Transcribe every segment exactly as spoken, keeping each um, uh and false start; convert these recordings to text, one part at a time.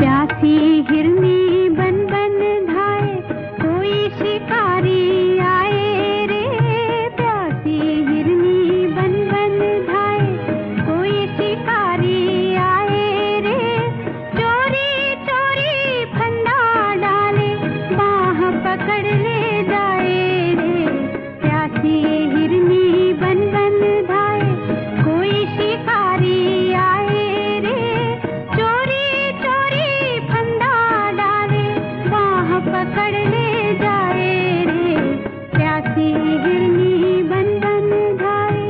प्यासी हिरनी बन बन धाए, कोई शिकारी आए रे। प्यासी हिरनी बन बन धाए, कोई शिकारी आए रे। चोरी चोरी फंदा डाले, बाह पकड़ ले जाए रे। प्यासी हिरनी बन बन धाए, कोई शिकारी आए रे। चोरी चोरी फंदा डाले, बाह पकड़ ले जाए रे। प्यासी हिरनी बन बन धाए।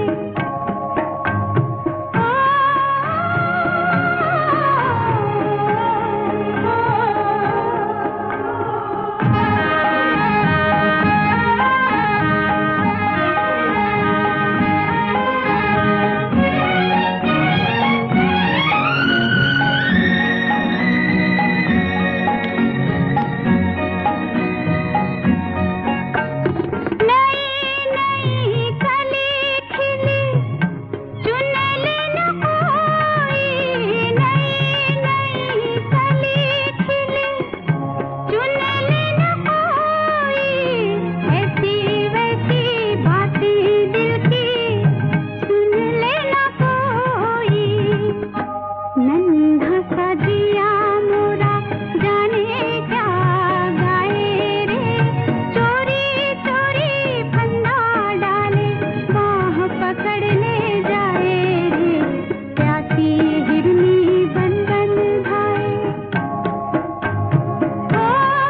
ओ, नई नई कली खिली, चुन लेना कोई। नई नई कली खिली, चुन लेना कोई। ऐसी वैसी बातें दिल की, सुन लेना कोई। नन्हा सा जिया मोरा, जाने क्या गाए रे। चोरी चोरी फंदा डाले, बाह पकड़ ले जाए रे। प्यासी हिरनी बन बन धाए। ओ,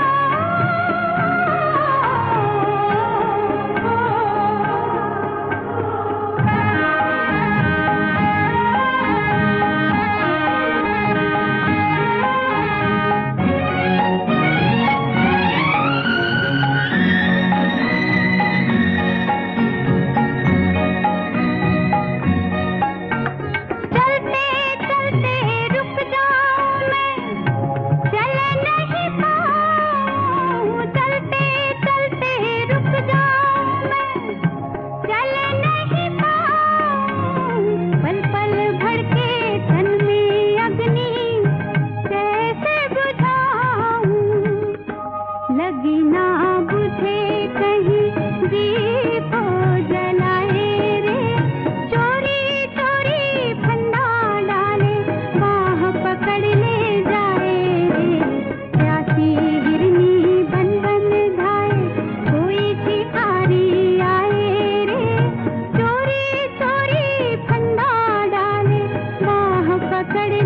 चलते चलते रुक जाऊं मैं, चल नहीं पाऊं। चलते चलते रुक जाऊं मैं, चल नहीं पाऊं। पल पल भड़के तन में अग्नि, कैसे बुझाऊं। लगी ना बुझे कहीं, दीप जलाए रे। चोरी चोरी फंदा डाले, बाह पकड़ ले जाए रे। प्यासी हिरनी बन बन धाए, कोई शिकारी आए रे। चोरी चोरी फंदा डाले, बाह पकड़